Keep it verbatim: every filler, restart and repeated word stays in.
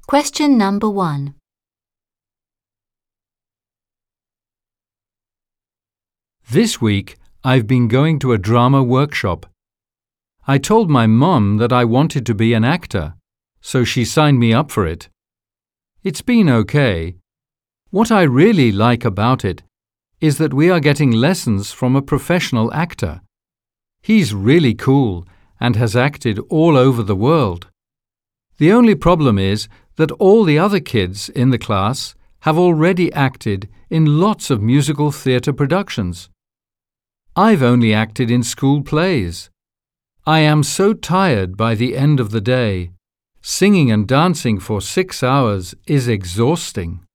Question number one. This week, I've been going to a drama workshop. I told my mum that I wanted to be an actor, so she signed me up for it. It's been okay. What I really like about it is that we are getting lessons from a professional actor. He's really cool and has acted all over the world. The only problem is that all the other kids in the class have already acted in lots of musical theatre productions. I've only acted in school plays. I am so tired by the end of the day. Singing and dancing for six hours is exhausting.